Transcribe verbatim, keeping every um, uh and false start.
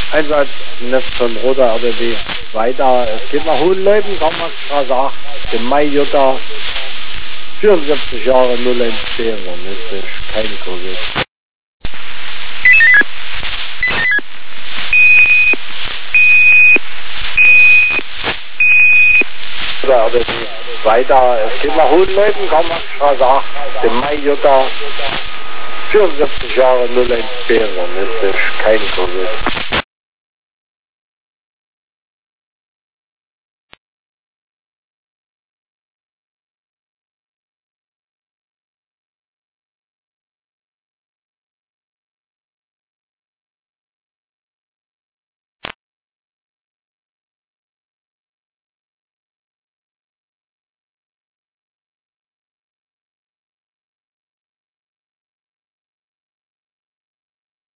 Einsatz Netz von Roter R B B. Weiter, es geht nach Hohenleuben, Karl-Marx-Straße acht, dem Mai Jutta, vierundsiebzig Jahre null eins zehn, mystisch, kein Covid. Roter R B B. Weiter, es geht nach Hohenleuben, Karl-Marx-Straße acht, dem Mai Jutta, vierundsiebzig Jahre null eins zehn, mystisch, kein Covid.